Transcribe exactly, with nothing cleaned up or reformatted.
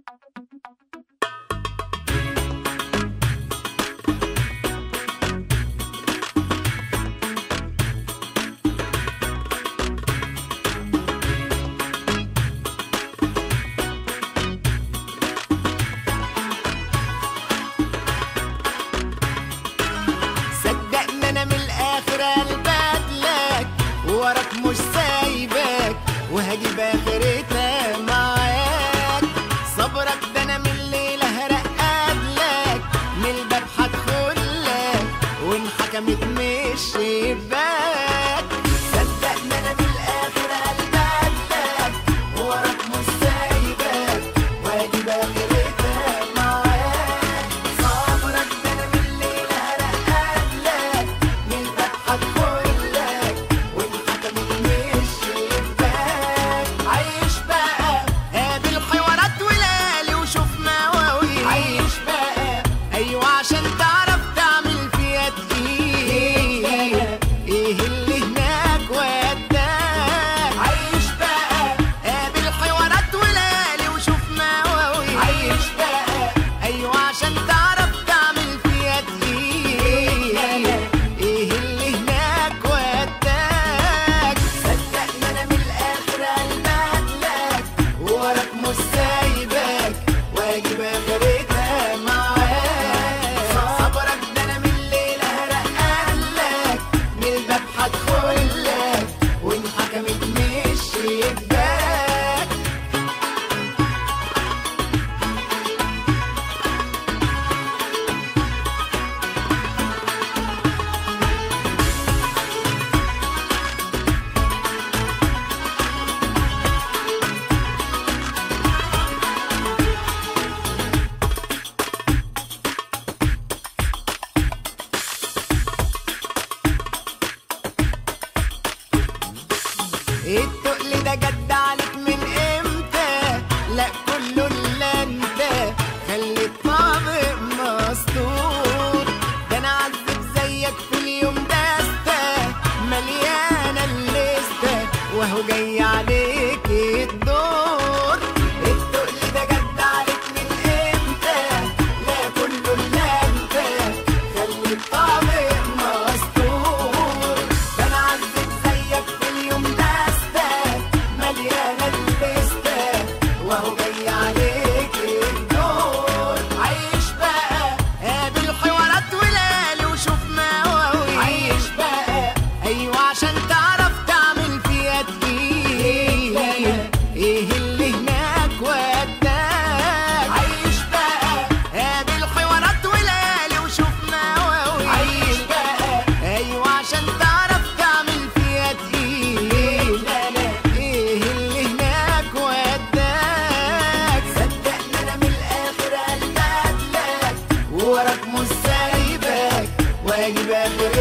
وراك مش سايبك وهجيب اخرتها معاك. صبرك ده انا من الليله هرقدلك، من الباب هدخلك وان حكمت من الشباك. صدقني انا من الاخر هلبدلك، وراك مش سايبك وهجيب اخرتها معاك. صبرك ده انا من الليله هرقدلك، من الباب هدخلك عشان تعرف تعمل فيها دقيقة. ايه اللي هناك وداك؟ عيش بقى قابل حوارات وليالي وشوف مواويل. عيش بقى ايوه عشان تعرف تعمل فيها دقيقة. ايه اللي هناك وداك؟ صدقني انا من الاخر هلبدلك، وراك مش سايبك واجيب اخرتها معاك. هدخلك وان حكمت من الشباك. التقل ده جد عليك من امتى؟ لا كله الا انت خلي الطابق مستور. ده انا عذب زيك في اليوم دستة مليانه الليسته وهو جاي عليك الدور. التقل ده جد عليك من امتى؟ لا كله الا انت خلي الطابق مستور. ده انا عذب زيك في اليوم ده مليانة الليستة وهو جاي عليك الدور. عيش بقى قابل حوارات وليالي وشوف مواويل. عيش بقى ايوه عشان تعرف تعمل فيها دقيقة. ايه اللي هناك وداك؟ عيش بقى قابل حوارات وليالي وشوف مواويل. عيش بقى ايوه عشان تعرف تعمل فيها دقيقة. وراك مش سايبك واجيب اخر